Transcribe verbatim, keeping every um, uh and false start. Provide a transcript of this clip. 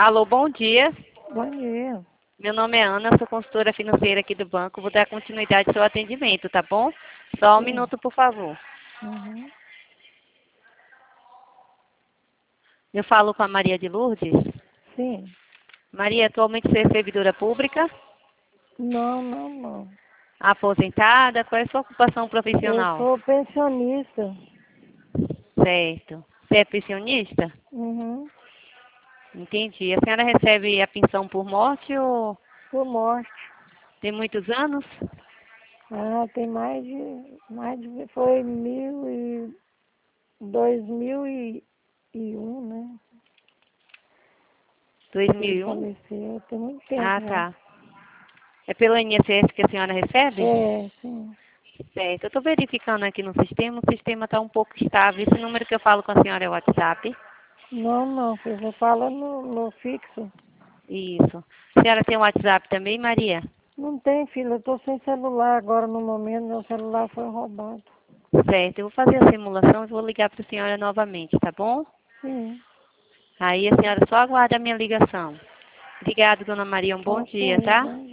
Alô, bom dia. Bom dia. Meu nome é Ana, sou consultora financeira aqui do banco. Vou dar continuidade ao seu atendimento, tá bom? Só um Sim. minuto, por favor. Uhum. Eu falo com a Maria de Lourdes. Sim. Maria, atualmente você é servidora pública? Não, não, não. Aposentada? Qual é a sua ocupação Eu profissional? sou pensionista. Certo. Você é pensionista? Uhum. Entendi. A senhora recebe a pensão por morte ou Por morte. tem muitos anos? Ah, tem mais de, mais de, foi mil e, dois mil e, e um, né? Que ele dois mil e um? faleceu, tem muito tempo Ah, já. tá. É pelo I N S S que a senhora recebe? É, sim. Certo. Eu estou verificando aqui no sistema. O sistema está um pouco estável. Esse número que eu falo com a senhora é o WhatsApp? Não, não, filho, você fala no, no fixo. Isso. A senhora tem o WhatsApp também, Maria? Não tem, filho, eu tô sem celular agora no momento, meu celular foi roubado. Certo. Eu vou fazer a simulação e vou ligar para a senhora novamente, tá bom? Sim. Aí a senhora só aguarda a minha ligação. Obrigada, dona Maria. Um bom dia, Ok, tá? bom dia.